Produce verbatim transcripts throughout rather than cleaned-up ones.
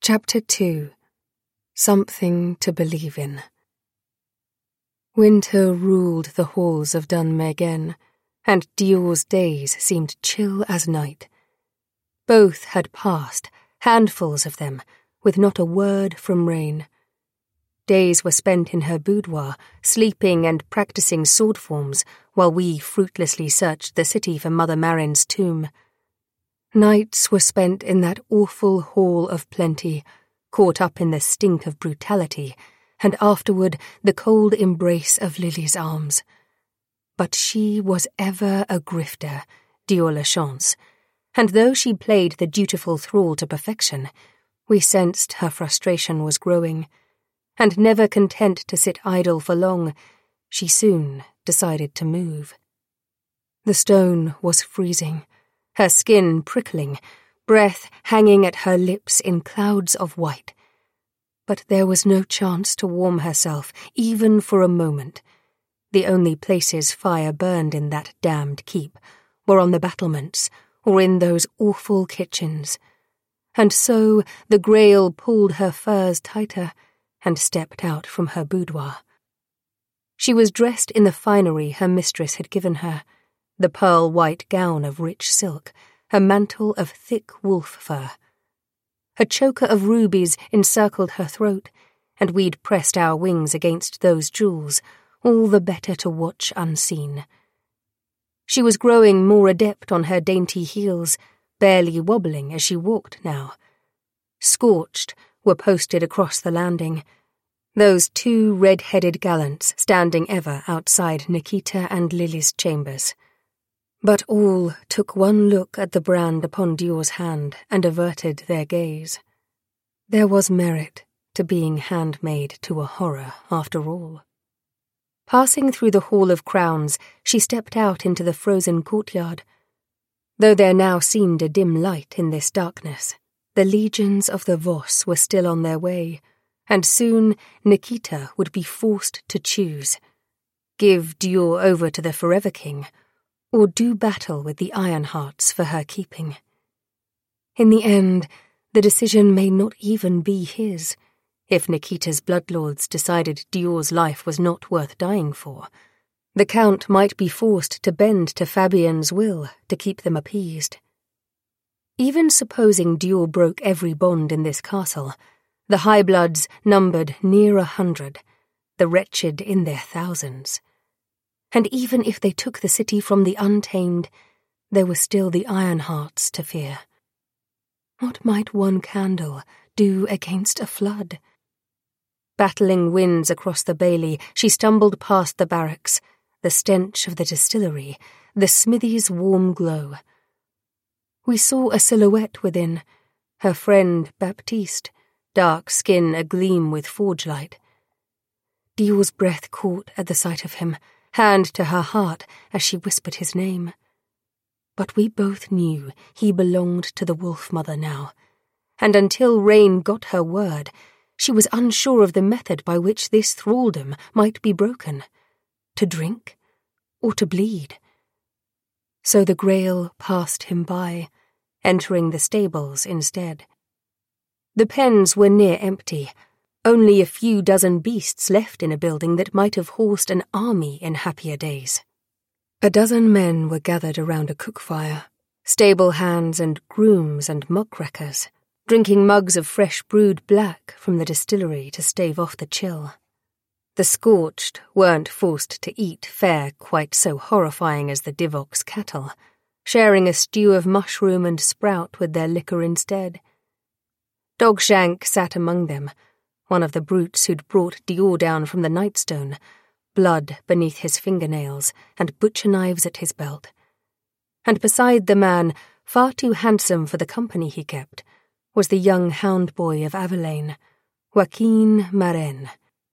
Chapter two. Something to Believe in. Winter ruled the halls of Dun Megen, and Dior's days seemed chill as night. Both had passed, handfuls of them, with not a word from Rain. Days were spent in her boudoir, sleeping and practicing sword forms, while we fruitlessly searched the city for Mother Marin's tomb. Nights were spent in that awful hall of plenty, caught up in the stink of brutality, and afterward the cold embrace of Lily's arms. But she was ever a grifter, Dior Lachance, and though she played the dutiful thrall to perfection, we sensed her frustration was growing, and never content to sit idle for long, she soon decided to move. The stone was freezing, her skin prickling, breath hanging at her lips in clouds of white. But there was no chance to warm herself, even for a moment. The only places fire burned in that damned keep were on the battlements or in those awful kitchens. And so the Grail pulled her furs tighter and stepped out from her boudoir. She was dressed in the finery her mistress had given her, the pearl-white gown of rich silk, a mantle of thick wolf fur. A choker of rubies encircled her throat, and we'd pressed our wings against those jewels, all the better to watch unseen. She was growing more adept on her dainty heels, barely wobbling as she walked now. Scorched were posted across the landing, those two red-headed gallants standing ever outside Nikita and Lily's chambers. But all took one look at the brand upon Dior's hand and averted their gaze. There was merit to being handmaid to a horror, after all. Passing through the Hall of Crowns, she stepped out into the frozen courtyard. Though there now seemed a dim light in this darkness, the legions of the Voss were still on their way, and soon Nikita would be forced to choose. Give Dior over to the Forever King, or do battle with the Ironhearts for her keeping. In the end, the decision may not even be his. If Nikita's bloodlords decided Dior's life was not worth dying for, the Count might be forced to bend to Fabienne's will to keep them appeased. Even supposing Dior broke every bond in this castle, the High-Bloods numbered near a hundred, the wretched in their thousands. And even if they took the city from the Untamed, there were still the Ironhearts to fear. What might one candle do against a flood? Battling winds across the bailey, she stumbled past the barracks, the stench of the distillery, the smithy's warm glow. We saw a silhouette within, her friend Baptiste, dark skin agleam with forge light. Dior's breath caught at the sight of him, hand to her heart as she whispered his name. But we both knew he belonged to the Wolf Mother now, and until Rain got her word, she was unsure of the method by which this thraldom might be broken. To drink, or to bleed. So the Grail passed him by, entering the stables instead. The pens were near empty, only a few dozen beasts left in a building that might have horsed an army in happier days. A dozen men were gathered around a cook fire, stable hands and grooms and muckrackers, drinking mugs of fresh brewed black from the distillery to stave off the chill. The scorched weren't forced to eat fare quite so horrifying as the Divock's cattle, sharing a stew of mushroom and sprout with their liquor instead. Dogshank sat among them, one of the brutes who'd brought Dior down from the Nightstone, blood beneath his fingernails and butcher knives at his belt. And beside the man, far too handsome for the company he kept, was the young hound boy of Avelaine, Joaquin Marin.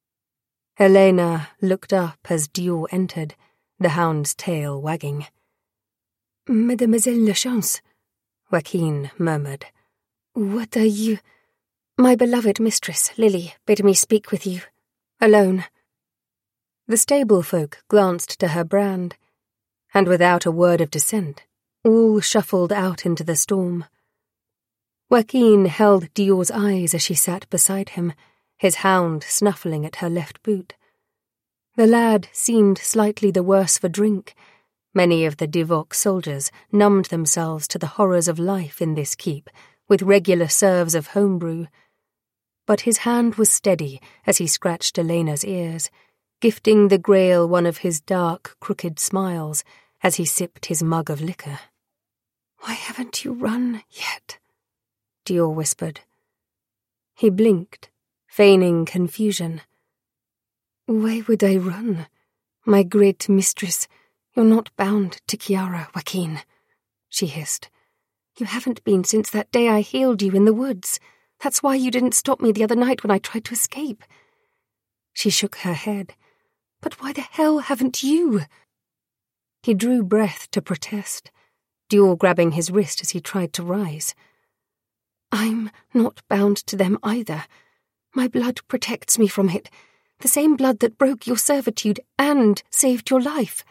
Helena looked up as Dior entered, the hound's tail wagging. "Mademoiselle Lachance," Joaquin murmured. "What are you—" "My beloved mistress, Lily, bid me speak with you. Alone." The stable folk glanced to her brand, and without a word of dissent, all shuffled out into the storm. Joaquin held Dior's eyes as she sat beside him, his hound snuffling at her left boot. The lad seemed slightly the worse for drink. Many of the Divok soldiers numbed themselves to the horrors of life in this keep, with regular serves of homebrew. But his hand was steady as he scratched Elena's ears, gifting the Grail one of his dark, crooked smiles as he sipped his mug of liquor. "Why haven't you run yet?" Dior whispered. He blinked, feigning confusion. "Why would I run? My great mistress, you're not bound to Kiara, Joaquin," she hissed. "You haven't been since that day I healed you in the woods. That's why you didn't stop me the other night when I tried to escape." She shook her head. "But why the hell haven't you?" He drew breath to protest, Dior grabbing his wrist as he tried to rise. "I'm not bound to them either. My blood protects me from it, the same blood that broke your servitude and saved your life."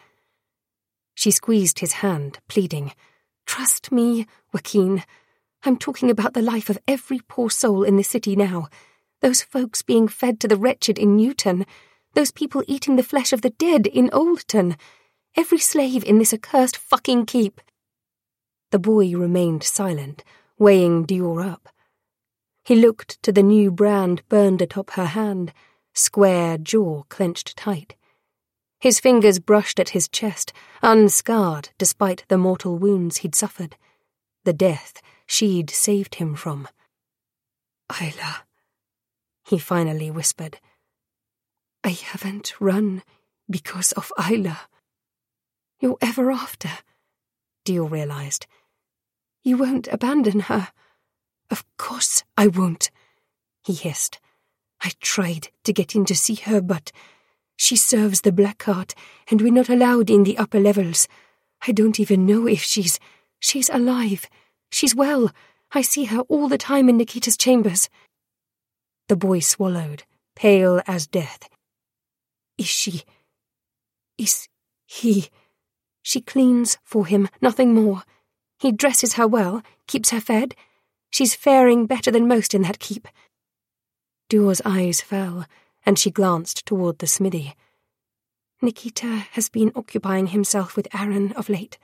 She squeezed his hand, pleading, "Trust me, Joaquin. I'm talking about the life of every poor soul in the city now. Those folks being fed to the wretched in Newton, those people eating the flesh of the dead in Oldton, every slave in this accursed fucking keep." The boy remained silent, weighing Dior up. He looked to the new brand burned atop her hand, square jaw clenched tight. His fingers brushed at his chest, unscarred despite the mortal wounds he'd suffered, the death she'd saved him from. "Ayla," he finally whispered. "I haven't run because of Ayla." "You're ever after," Dior realized. "You won't abandon her." "Of course I won't," he hissed. "I tried to get in to see her, but she serves the Blackheart, and we're not allowed in the upper levels. I don't even know if she's... She's alive. She's well. I see her all the time in Nikita's chambers." The boy swallowed, pale as death. "Is she... Is he... She cleans for him, nothing more. He dresses her well, keeps her fed. She's faring better than most in that keep." Dior's eyes fell, and she glanced toward the smithy. "Nikita has been occupying himself with Aaron of late."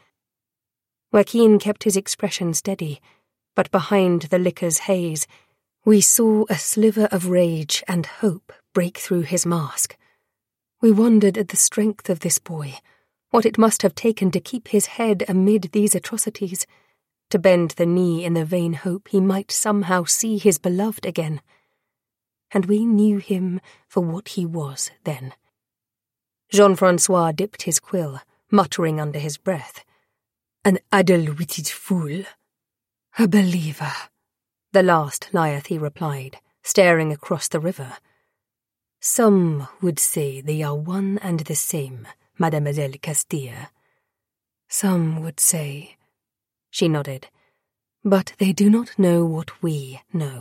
Joaquin kept his expression steady, but behind the liquor's haze, we saw a sliver of rage and hope break through his mask. We wondered at the strength of this boy, what it must have taken to keep his head amid these atrocities, to bend the knee in the vain hope he might somehow see his beloved again. And we knew him for what he was then. Jean-Francois dipped his quill, muttering under his breath. "An addle-witted fool." "A believer," the last Liathie replied, staring across the river. "Some would say they are one and the same, Mademoiselle Castilla." "Some would say," she nodded, "but they do not know what we know."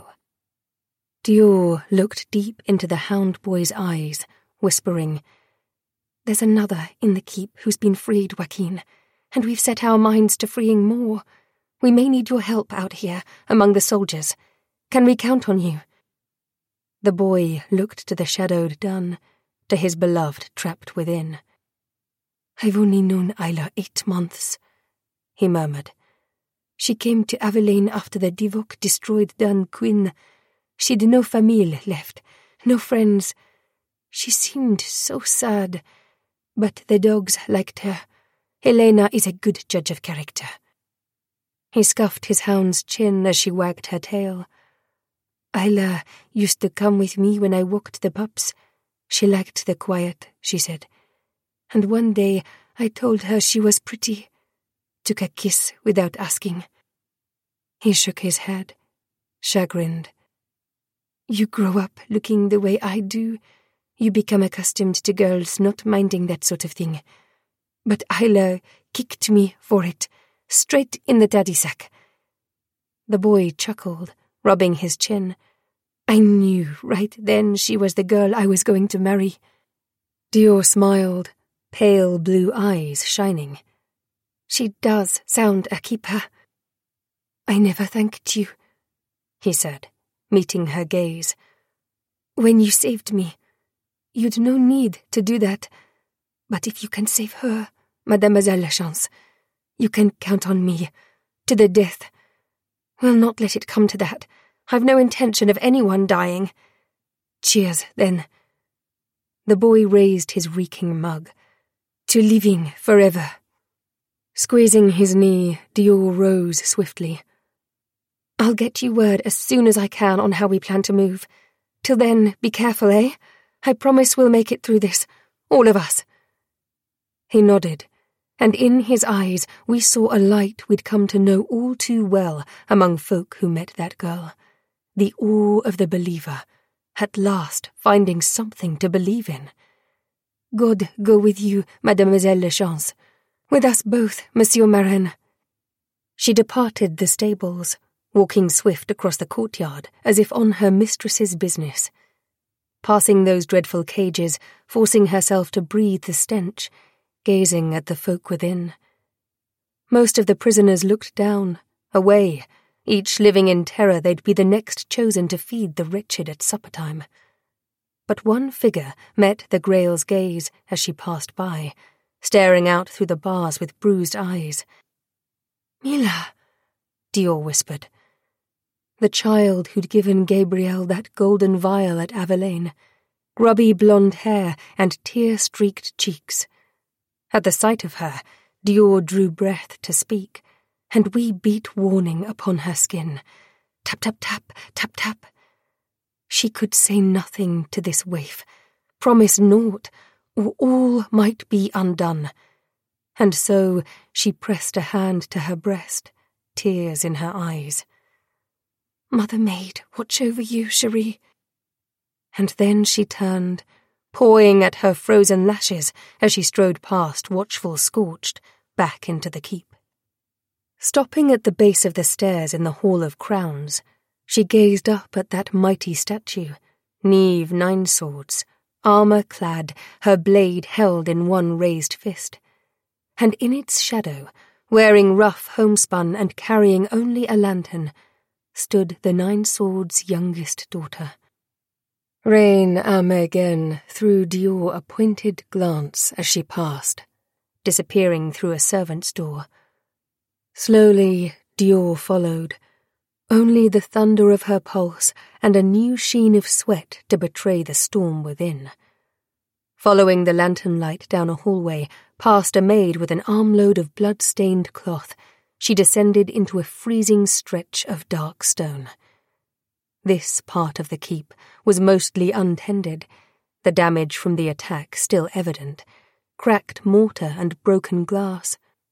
Dior looked deep into the hound boy's eyes, whispering, "There's another in the keep who's been freed, Joaquin, and we've set our minds to freeing more. We may need your help out here, among the soldiers. Can we count on you?" The boy looked to the shadowed dun, to his beloved trapped within. "I've only known Ayla eight months," he murmured. "She came to Avelaine after the Divok destroyed Dun Quinn. She'd no famille left, no friends. She seemed so sad, but the dogs liked her. Elena is a good judge of character." He scuffed his hound's chin as she wagged her tail. "Ayla used to come with me when I walked the pups. She liked the quiet," she said. "And one day I told her she was pretty. Took a kiss without asking." He shook his head, chagrined. "You grow up looking the way I do. You become accustomed to girls not minding that sort of thing. But Ayla kicked me for it, straight in the daddy sack." The boy chuckled, rubbing his chin. "I knew right then she was the girl I was going to marry." Dior smiled, pale blue eyes shining. "She does sound a keeper." "I never thanked you," he said, meeting her gaze. When you saved me, you'd no need to do that. But if you can save her, Mademoiselle Lachance, you can count on me, to the death. We'll not let it come to that. I've no intention of anyone dying. Cheers, then. The boy raised his reeking mug. To living forever. Squeezing his knee, Dior rose swiftly. I'll get you word as soon as I can on how we plan to move. Till then, be careful, eh? I promise we'll make it through this, all of us. He nodded, and in his eyes we saw a light we'd come to know all too well among folk who met that girl. The awe of the believer, at last finding something to believe in. God go with you, Mademoiselle Lachance. With us both, Monsieur Marin. She departed the stables, walking swift across the courtyard as if on her mistress's business. Passing those dreadful cages, forcing herself to breathe the stench, gazing at the folk within. Most of the prisoners looked down, away, each living in terror they'd be the next chosen to feed the wretched at supper-time. But one figure met the Grail's gaze as she passed by, staring out through the bars with bruised eyes. Mila, Dior whispered. The child who'd given Gabriel that golden vial at Avelaine, grubby blonde hair and tear-streaked cheeks. At the sight of her, Dior drew breath to speak, and we beat warning upon her skin. Tap, tap, tap, tap, tap. She could say nothing to this waif, promise naught, or all might be undone. And so she pressed a hand to her breast, tears in her eyes. Mother maid, watch over you, Cherie. And then she turned, pawing at her frozen lashes as she strode past, watchful scorched, back into the keep. Stopping at the base of the stairs in the Hall of Crowns, she gazed up at that mighty statue, Niamh Nineswords, armour-clad, her blade held in one raised fist. And in its shadow, wearing rough homespun and carrying only a lantern, stood the Nineswords' youngest daughter. Reine Amergenne threw Dior a pointed glance as she passed, disappearing through a servant's door. Slowly, Dior followed, only the thunder of her pulse and a new sheen of sweat to betray the storm within. Following the lantern light down a hallway, past a maid with an armload of blood-stained cloth, she descended into a freezing stretch of dark stone. This part of the keep was mostly untended, the damage from the attack still evident, cracked mortar and broken glass.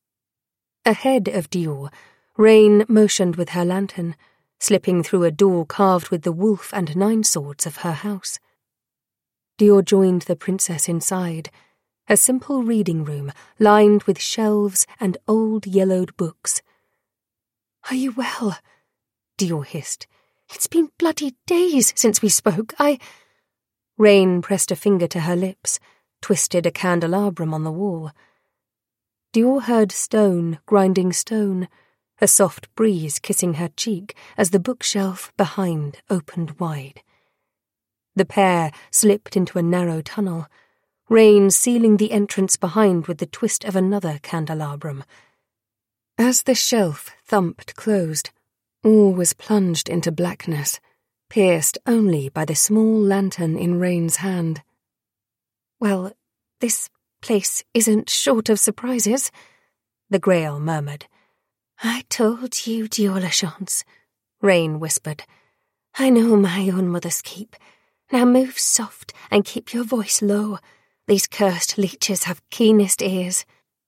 Ahead of Dior, Reine motioned with her lantern, slipping through a door carved with the wolf and nine swords of her house. Dior joined the princess inside, a simple reading room lined with shelves and old yellowed books. "Are you well?" Dior hissed. "It's been bloody days since we spoke. I—" Reine pressed a finger to her lips, twisted a candelabrum on the wall. Dior heard stone grinding stone, a soft breeze kissing her cheek as the bookshelf behind opened wide. The pair slipped into a narrow tunnel, Reine sealing the entrance behind with the twist of another candelabrum. As the shelf thumped closed, all was plunged into blackness, pierced only by the small lantern in Reine's hand. "Well, this place isn't short of surprises," the Grail murmured. "I told you, Dior Lachance," Reine whispered. "I know my own mother's keep. Now move soft and keep your voice low. These cursed leeches have keenest ears."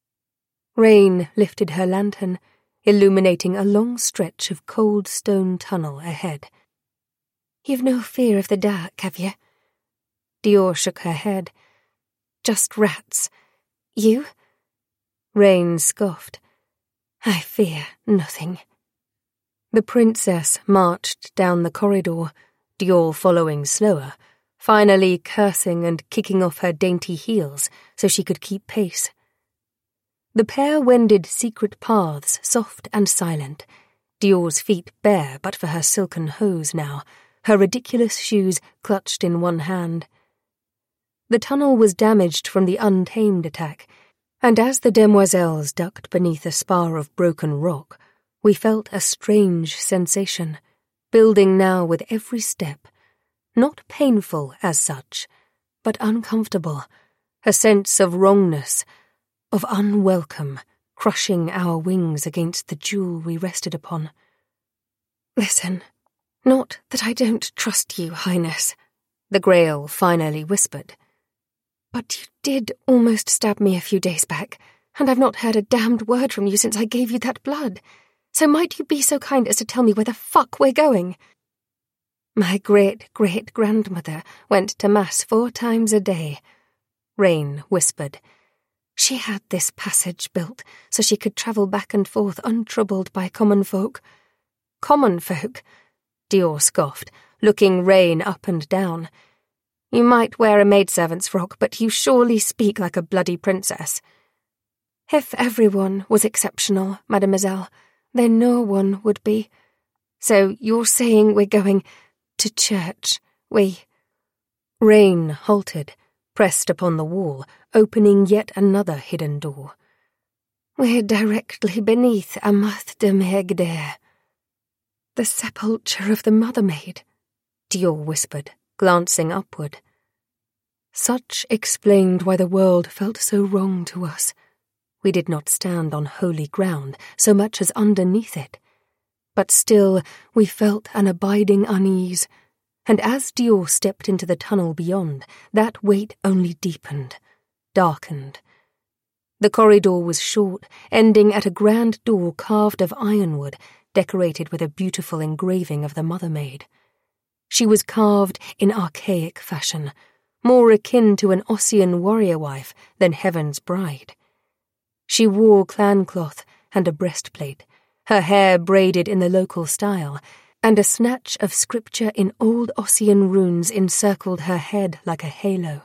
Reine lifted her lantern, illuminating a long stretch of cold stone tunnel ahead. "You've no fear of the dark, have you?" Dior shook her head. "Just rats. You?" Reine scoffed. "I fear nothing." The princess marched down the corridor, Dior following slower, finally cursing and kicking off her dainty heels so she could keep pace. The pair wended secret paths, soft and silent, Dior's feet bare but for her silken hose now, her ridiculous shoes clutched in one hand. The tunnel was damaged from the untamed attack, and as the demoiselles ducked beneath a spar of broken rock, we felt a strange sensation, building now with every step, not painful as such, but uncomfortable, a sense of wrongness, of unwelcome, crushing our wings against the jewel we rested upon. "Listen, not that I don't trust you, Highness," the Grail finally whispered. "But you did almost stab me a few days back, and I've not heard a damned word from you since I gave you that blood. So might you be so kind as to tell me where the fuck we're going?" "My great-great-grandmother went to Mass four times a day," Rain whispered. "She had this passage built so she could travel back and forth untroubled by common folk." "Common folk?" Dior scoffed, looking Rain up and down. "You might wear a maidservant's frock, but you surely speak like a bloody princess." "If everyone was exceptional, mademoiselle, then no one would be. So you're saying we're going to church, we—" Rain halted, pressed upon the wall, opening yet another hidden door. "We're directly beneath Amath de Megdere." "The sepulchre of the Mother Maid," Dior whispered, glancing upward. Such explained why the world felt so wrong to us. We did not stand on holy ground so much as underneath it. But still we felt an abiding unease, and as Dior stepped into the tunnel beyond, that weight only deepened, darkened. The corridor was short, ending at a grand door carved of ironwood, decorated with a beautiful engraving of the Mother Maid. She was carved in archaic fashion, more akin to an Ossian warrior wife than Heaven's bride. She wore clan cloth and a breastplate, her hair braided in the local style, and a snatch of scripture in old Ossian runes encircled her head like a halo.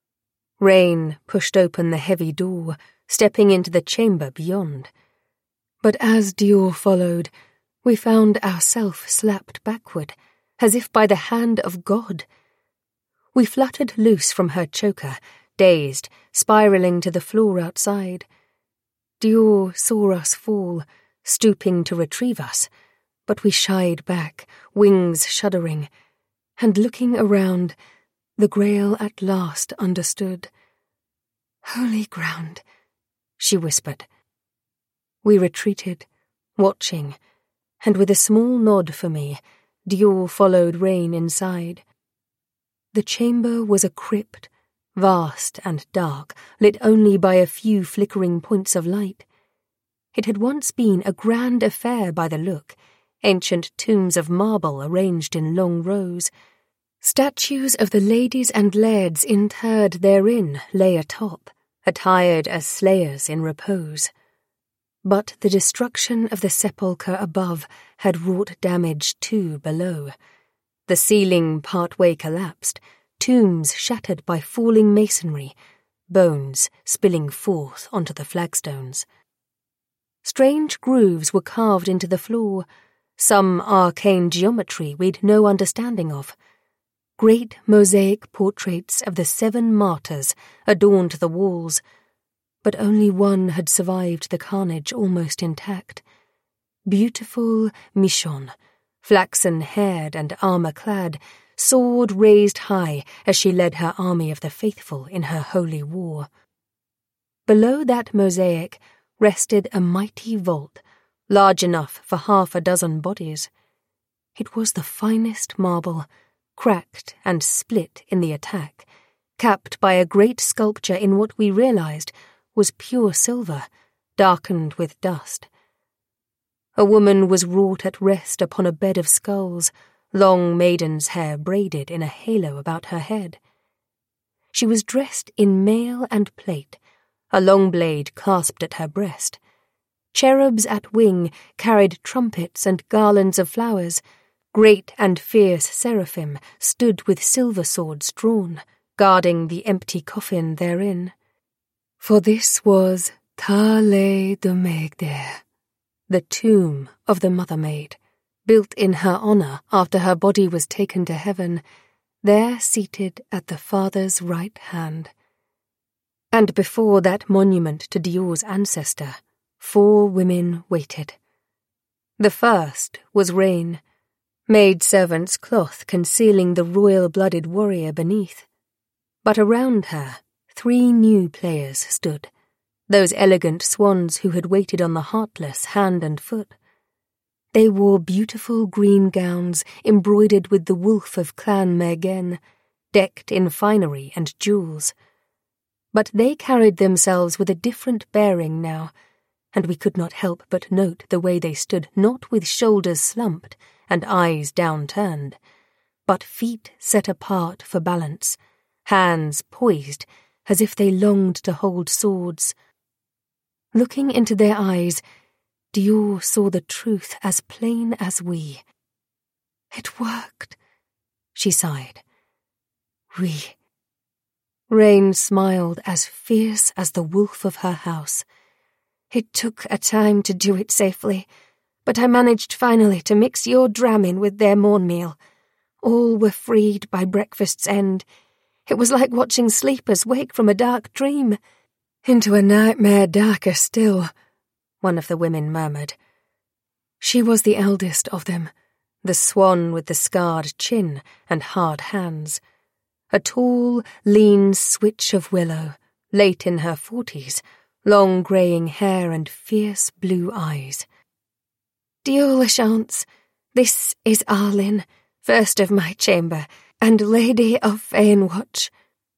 Rain pushed open the heavy door, stepping into the chamber beyond. But as Dior followed, we found ourselves slapped backward, as if by the hand of God. We fluttered loose from her choker, dazed, spiraling to the floor outside. Dior saw us fall, stooping to retrieve us, but we shied back, wings shuddering, and looking around, the Grail at last understood. "Holy ground," she whispered. We retreated, watching, and with a small nod for me, Dior followed Rain inside. The chamber was a crypt, vast and dark, lit only by a few flickering points of light. It had once been a grand affair by the look, ancient tombs of marble arranged in long rows. Statues of the ladies and lairds interred therein lay atop, attired as slayers in repose. But the destruction of the sepulchre above had wrought damage too below. The ceiling partway collapsed, tombs shattered by falling masonry, bones spilling forth onto the flagstones. Strange grooves were carved into the floor, some arcane geometry we'd no understanding of. Great mosaic portraits of the seven martyrs adorned the walls, but only one had survived the carnage almost intact. Beautiful Michonne, flaxen-haired and armour-clad, sword raised high as she led her army of the faithful in her holy war. Below that mosaic rested a mighty vault, large enough for half a dozen bodies. It was the finest marble, cracked and split in the attack, capped by a great sculpture in what we realized was pure silver, darkened with dust. A woman was wrought at rest upon a bed of skulls, long maiden's hair braided in a halo about her head. She was dressed in mail and plate, a long blade clasped at her breast. Cherubs at wing carried trumpets and garlands of flowers. Great and fierce seraphim stood with silver swords drawn, guarding the empty coffin therein. For this was Thale de Megdere, the tomb of the Mother Maid, built in her honour after her body was taken to heaven, there seated at the Father's right hand. And before that monument to Dior's ancestor, four women waited. The first was Rain, maid-servant's cloth concealing the royal-blooded warrior beneath. But around her, three new players stood, those elegant swans who had waited on the heartless hand and foot. They wore beautiful green gowns embroidered with the wolf of Clan Mergen, decked in finery and jewels. But they carried themselves with a different bearing now, and we could not help but note the way they stood not with shoulders slumped and eyes downturned, but feet set apart for balance, hands poised as if they longed to hold swords. Looking into their eyes, Dior saw the truth as plain as we. "It worked," she sighed. "We." Rain smiled as fierce as the wolf of her house. "It took a time to do it safely, but I managed finally to mix your dram in with their morn meal. All were freed by breakfast's end. It was like watching sleepers wake from a dark dream." "Into a nightmare darker still," one of the women murmured. She was the eldest of them, the swan with the scarred chin and hard hands. A tall, lean switch of willow, late in her forties, long greying hair and fierce blue eyes. "Dior Lachance, this is Arlyn, first of my chamber, and Lady of Faenwatch."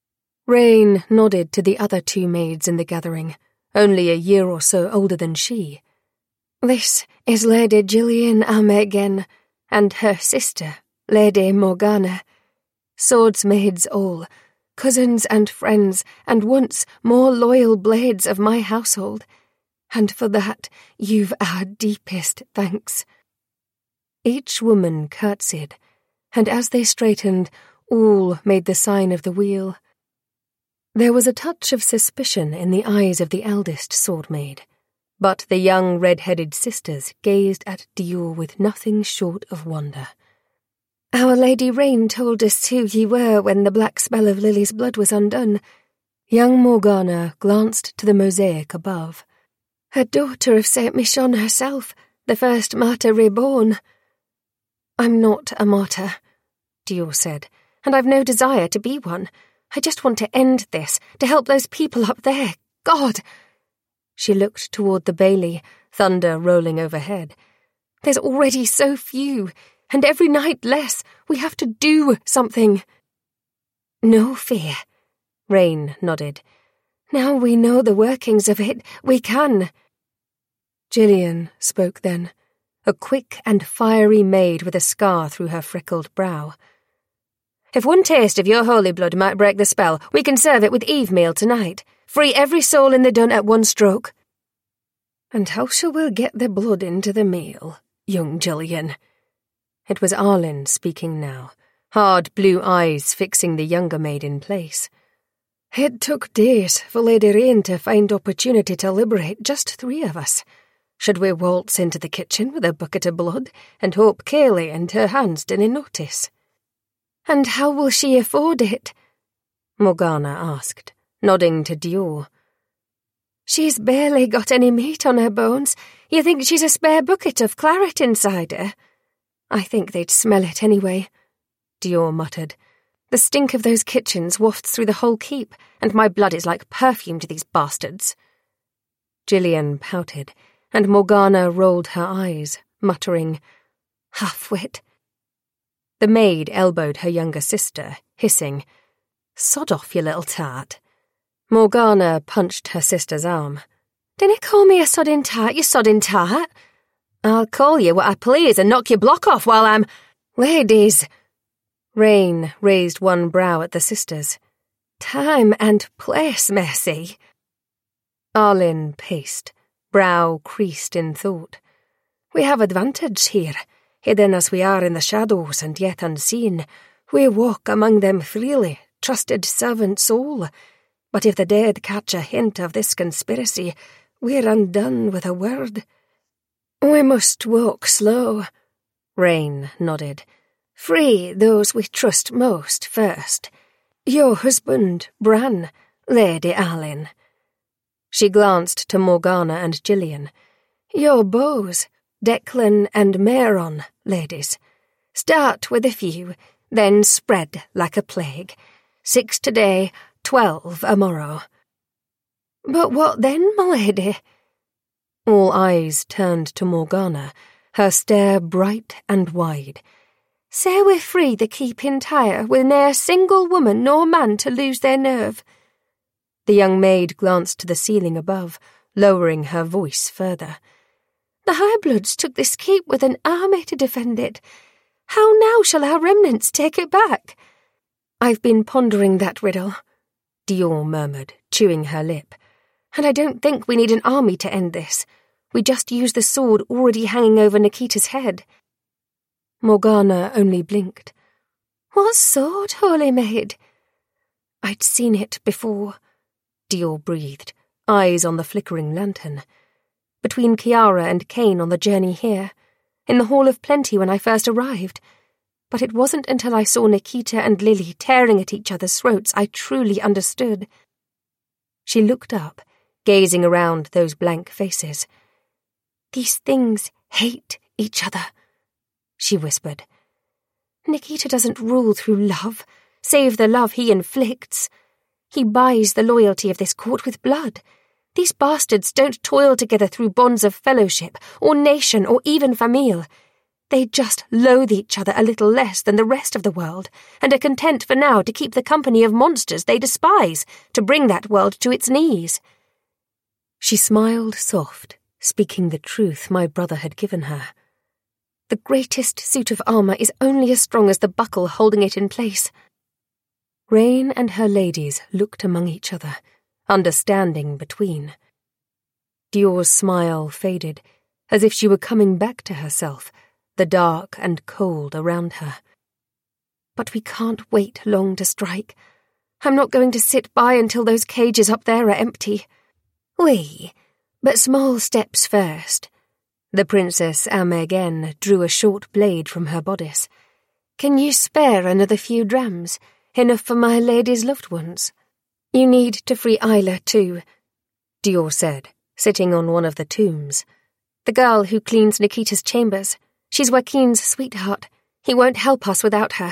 Rain nodded to the other two maids in the gathering, only a year or so older than she. "This is Lady Gillian Amergen, and her sister, Lady Morgana. Swords maids all, cousins and friends, and once more loyal blades of my household. And for that you've our deepest thanks." Each woman curtsied, and as they straightened, all made the sign of the wheel. There was a touch of suspicion in the eyes of the eldest sword-maid, but the young red-headed sisters gazed at Dior with nothing short of wonder. "Our Lady Rain told us who ye were when the black spell of Lily's blood was undone." Young Morgana glanced to the mosaic above. "A daughter of Saint Michonne herself, the first martyr reborn." "I'm not a martyr," Dior said, "and I've no desire to be one. I just want to end this, to help those people up there. God!" She looked toward the bailey, thunder rolling overhead. "There's already so few, and every night less. We have to do something." "No fear," Rain nodded. "Now we know the workings of it, we can." Gillian spoke then, a quick and fiery maid with a scar through her freckled brow. "If one taste of your holy blood might break the spell, we can serve it with eve meal tonight. Free every soul in the dun at one stroke." "And how shall we get the blood into the meal, young Gillian?" It was Arlyn speaking now, hard blue eyes fixing the younger maid in place. "It took days for Lady Rain to find opportunity to liberate just three of us. Should we waltz into the kitchen with a bucket of blood and hope Kayleigh and her hands didn't notice?" "And how will she afford it?" Morgana asked, nodding to Dior. "She's barely got any meat on her bones. You think she's a spare bucket of claret inside her?" "I think they'd smell it anyway," Dior muttered. "The stink of those kitchens wafts through the whole keep, and my blood is like perfume to these bastards." Gillian pouted, and Morgana rolled her eyes, muttering, "Half-wit." The maid elbowed her younger sister, hissing, "Sod off, you little tart." Morgana punched her sister's arm. "Dinna call me a sodding tart, you sodding tart. I'll call you what I please and knock your block off while I'm—" "Ladies!" Rain raised one brow at the sisters. "Time and place, Mercy." Arlyn paced, brow creased in thought. "We have advantage here. Hidden as we are in the shadows and yet unseen, we walk among them freely, trusted servants all. But if the dead catch a hint of this conspiracy, we're undone with a word." We must walk slow, Rain nodded. Free those we trust most first. Your husband, Bran, Lady Alyn. She glanced to Morgana and Gillian. Your beaux, Declan and Mairon, ladies. Start with a few, then spread like a plague. Six today, twelve a-morrow. But what then, my lady? All eyes turned to Morgana, her stare bright and wide. Say we're free the keep entire, with ne'er single woman nor man to lose their nerve. The young maid glanced to the ceiling above, lowering her voice further. The High-Bloods took this keep with an army to defend it. How now shall our remnants take it back? I've been pondering that riddle, Dior murmured, chewing her lip. And I don't think we need an army to end this. We just use the sword already hanging over Nikita's head. Morgana only blinked. What sword, holy maid? I'd seen it before, Dior breathed, eyes on the flickering lantern. Between Kiara and Cain on the journey here, in the Hall of Plenty when I first arrived. But it wasn't until I saw Nikita and Lily tearing at each other's throats I truly understood. She looked up, gazing around those blank faces. These things hate each other, she whispered. Nikita doesn't rule through love, save the love he inflicts. He buys the loyalty of this court with blood. These bastards don't toil together through bonds of fellowship, or nation, or even famille. They just loathe each other a little less than the rest of the world, and are content for now to keep the company of monsters they despise, to bring that world to its knees. She smiled soft, speaking the truth my brother had given her. The greatest suit of armour is only as strong as the buckle holding it in place. Rain and her ladies looked among each other, understanding between. Dior's smile faded, as if she were coming back to herself, the dark and cold around her. But we can't wait long to strike. I'm not going to sit by until those cages up there are empty. We, but small steps first. The Princess Amergen drew a short blade from her bodice. Can you spare another few drams, enough for my lady's loved ones? You need to free Isla too, Dior said, sitting on one of the tombs. The girl who cleans Nikita's chambers. She's Joaquin's sweetheart. He won't help us without her.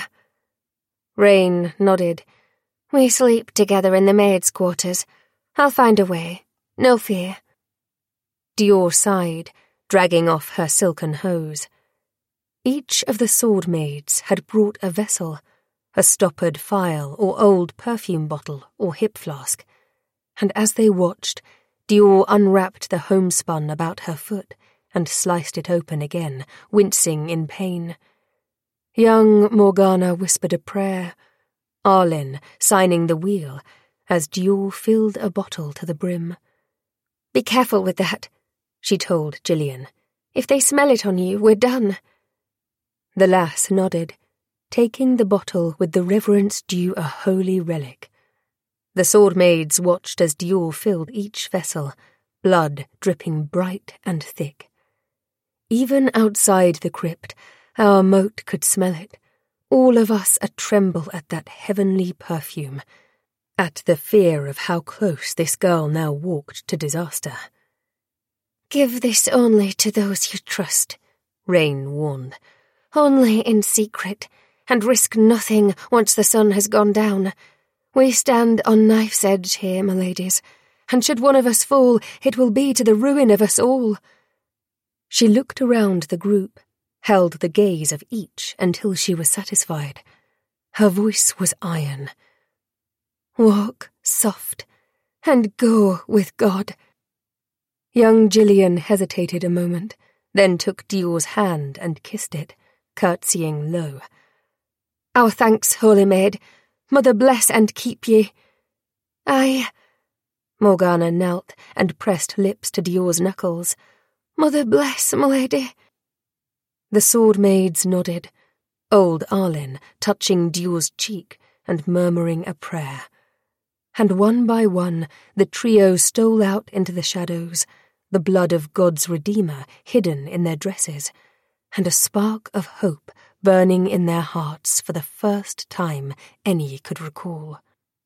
Rain nodded. We sleep together in the maids' quarters. I'll find a way. No fear. Dior sighed, dragging off her silken hose. Each of the sword maids had brought a vessel, a stoppered phial or old perfume bottle or hip flask, and as they watched, Dior unwrapped the homespun about her foot and sliced it open again, wincing in pain. Young Morgana whispered a prayer, Arlen signing the wheel, as Dior filled a bottle to the brim. Be careful with that, she told Gillian. If they smell it on you, we're done. The lass nodded, taking the bottle with the reverence due a holy relic. The sword maids watched as Dior filled each vessel, blood dripping bright and thick. Even outside the crypt, our moat could smell it, all of us a-tremble at that heavenly perfume, at the fear of how close this girl now walked to disaster. Give this only to those you trust, Rain warned. Only in secret, and risk nothing once the sun has gone down. We stand on knife's edge here, my ladies, and should one of us fall, it will be to the ruin of us all. She looked around the group, held the gaze of each until she was satisfied. Her voice was iron. Walk soft, and go with God. Young Gillian hesitated a moment, then took Dior's hand and kissed it, curtsying low. Our thanks, holy maid. Mother bless and keep ye. I... Morgana knelt and pressed lips to Dior's knuckles. Mother bless, my lady. The sword maids nodded, old Arlen touching Dior's cheek and murmuring a prayer. And one by one the trio stole out into the shadows, the blood of God's Redeemer hidden in their dresses, and a spark of hope burning in their hearts for the first time any could recall.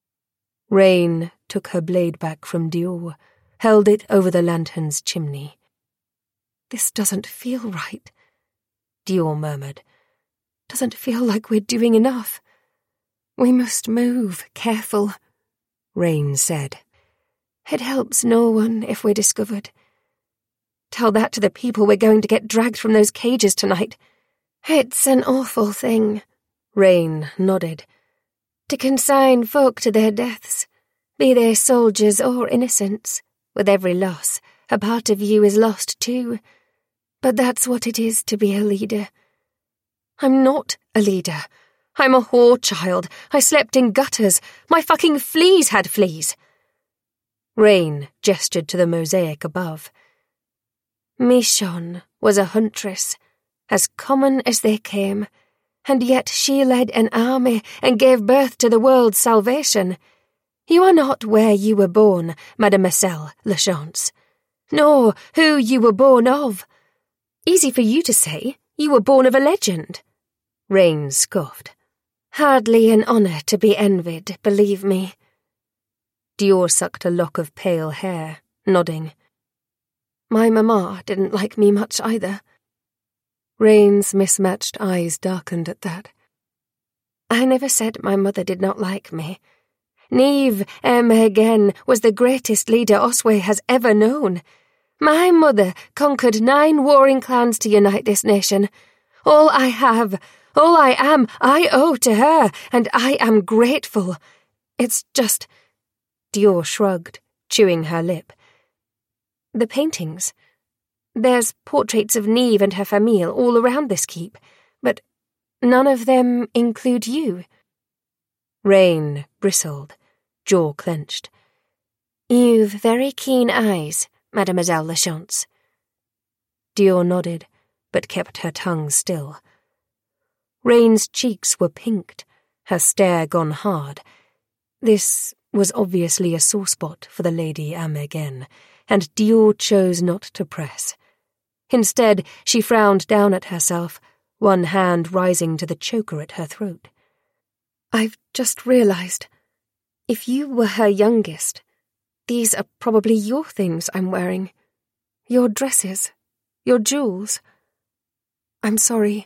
Rain took her blade back from Dior, held it over the lantern's chimney. "This doesn't feel right," Dior murmured. "Doesn't feel like we're doing enough. We must move, careful," Rain said. "It helps no one if we're discovered. Tell that to the people we're going to get dragged from those cages tonight. It's an awful thing," Rain nodded. "to consign folk to their deaths, be they soldiers or innocents. With every loss, a part of you is lost too. But that's what it is to be a leader." "I'm not a leader. I'm a whore child. I slept in gutters. My fucking fleas had fleas." Rain gestured to the mosaic above. "Michonne was a huntress, as common as they came, and yet she led an army and gave birth to the world's salvation. You are not where you were born, Mademoiselle Lachance, nor who you were born of. Easy for you to say. You were born of a legend." Rain scoffed. "Hardly an honour to be envied, believe me." Dior sucked a lock of pale hair, nodding. "My mamma didn't like me much either." Rain's mismatched eyes darkened at that. "I never said my mother did not like me. Niamh Mehagan was the greatest leader Oswey has ever known. My mother conquered nine warring clans to unite this nation. All I have, all I am, I owe to her, and I am grateful. It's just—" Dior shrugged, chewing her lip. "The paintings. There's portraits of Niamh and her famille all around this keep, but none of them include you." Rain bristled, jaw clenched. "You've very keen eyes, Mademoiselle Lachance." Dior nodded, but kept her tongue still. Rain's cheeks were pinked, her stare gone hard. This was obviously a sore spot for the Lady Amergenne, and Dior chose not to press. Instead, she frowned down at herself, one hand rising to the choker at her throat. "I've just realised, if you were her youngest, these are probably your things I'm wearing. Your dresses, your jewels. I'm sorry."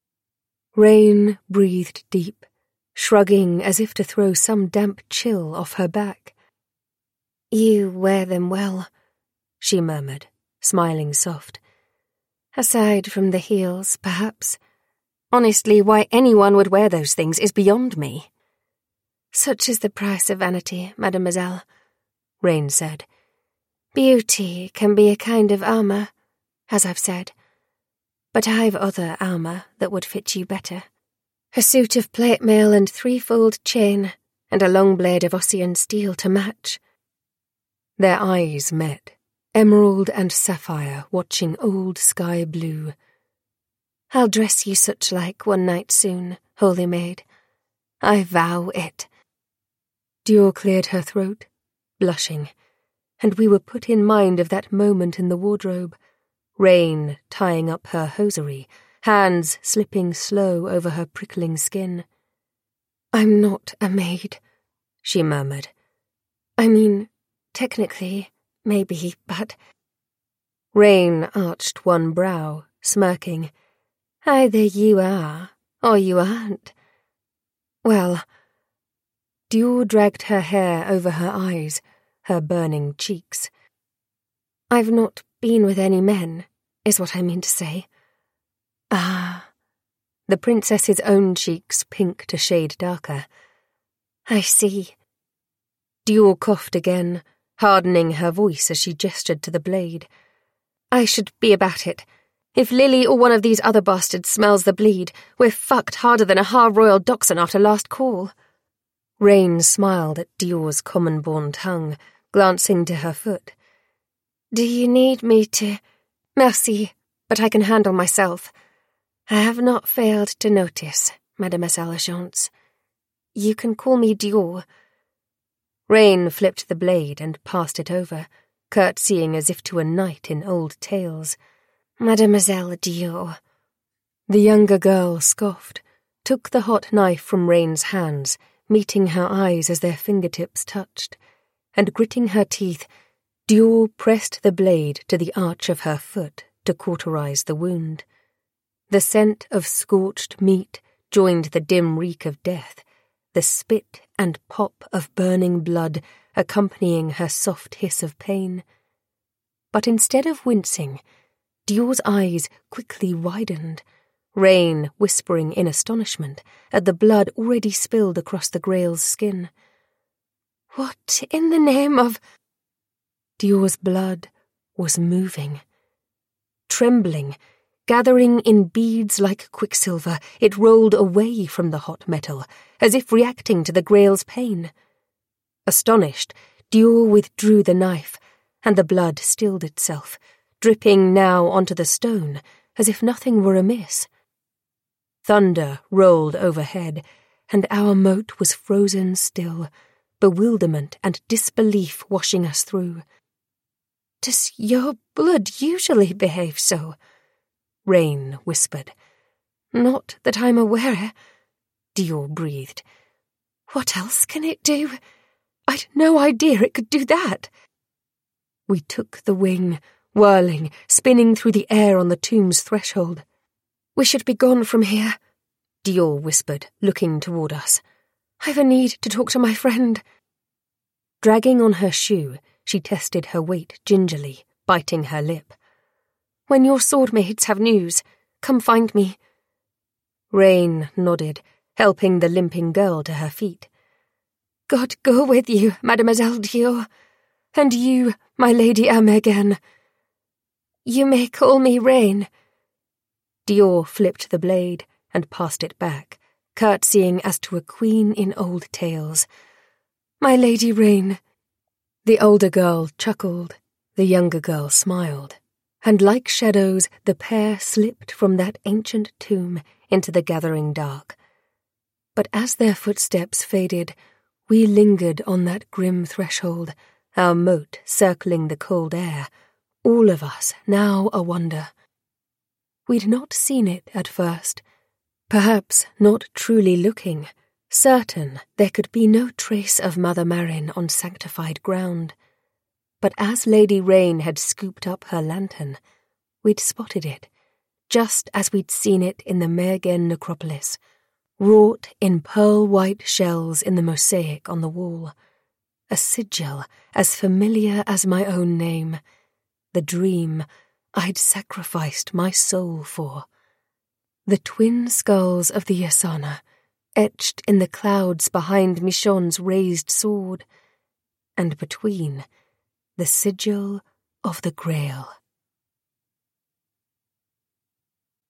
Rain breathed deep, shrugging as if to throw some damp chill off her back. "You wear them well," she murmured, smiling soft. "Aside from the heels, perhaps. Honestly, why anyone would wear those things is beyond me." "Such is the price of vanity, mademoiselle," Rain said. "Beauty can be a kind of armour, as I've said. But I've other armour that would fit you better. A suit of plate mail and threefold chain, and a long blade of Ossian steel to match." Their eyes met, emerald and sapphire watching old sky blue. "I'll dress you such like one night soon, holy maid. I vow it." Dior cleared her throat, blushing, and we were put in mind of that moment in the wardrobe, Rain tying up her hosiery, hands slipping slow over her prickling skin. "I'm not a maid," she murmured. "I mean, technically, maybe, but—" Rain arched one brow, smirking. "Either you are, or you aren't." "Well—" Dior dragged her hair over her eyes, her burning cheeks. "I've not been with any men, is what I mean to say." "Ah." The princess's own cheeks pinked a shade darker. "I see." Dior coughed again, hardening her voice as she gestured to the blade. "I should be about it. If Lily or one of these other bastards smells the bleed, we're fucked harder than a Har-Royal dachshund after last call." Rain smiled at Dior's common-born tongue, glancing to her foot. "Do you need me to—" "Merci, but I can handle myself. I have not failed to notice, Mademoiselle Lachance. You can call me Dior." Rain flipped the blade and passed it over, curtsying as if to a knight in old tales. Mademoiselle Dior. The younger girl scoffed, took the hot knife from Rain's hands, meeting her eyes as their fingertips touched, and gritting her teeth, Dior pressed the blade to the arch of her foot to cauterize the wound. The scent of scorched meat joined the dim reek of death, the spit and pop of burning blood accompanying her soft hiss of pain. But instead of wincing, Dior's eyes quickly widened, Rain whispering in astonishment at the blood already spilled across the Grail's skin. "What in the name of—" Dior's blood was moving. Trembling, gathering in beads like quicksilver, it rolled away from the hot metal, as if reacting to the Grail's pain. Astonished, Dior withdrew the knife, and the blood stilled itself, dripping now onto the stone, as if nothing were amiss. Thunder rolled overhead, and our moat was frozen still, bewilderment and disbelief washing us through. "Does your blood usually behave so?" Rain whispered. "Not that I'm aware," Dior breathed. "What else can it do? I'd no idea it could do that." We took the wing, whirling, spinning through the air on the tomb's threshold. "We should be gone from here," Dior whispered, looking toward us. "I've a need to talk to my friend." Dragging on her shoe, she tested her weight gingerly, biting her lip. "When your swordmaids have news, come find me." Rain nodded, helping the limping girl to her feet. "God go with you, Mademoiselle Dior, and you, my Lady Amergane. You may call me Rain." Dior flipped the blade and passed it back, curtsying as to a queen in old tales. "My Lady Rain." The older girl chuckled, the younger girl smiled, and like shadows the pair slipped from that ancient tomb into the gathering dark. But as their footsteps faded, we lingered on that grim threshold, our moat circling the cold air, all of us now a wonder. We'd not seen it at first, perhaps not truly looking, certain there could be no trace of Mother Marin on sanctified ground. But as Lady Rain had scooped up her lantern, we'd spotted it, just as we'd seen it in the Mergen necropolis, wrought in pearl-white shells in the mosaic on the wall, a sigil as familiar as my own name, the dream I'd sacrificed my soul for. The twin skulls of the Yasana, etched in the clouds behind Michonne's raised sword, and between, the sigil of the Grail.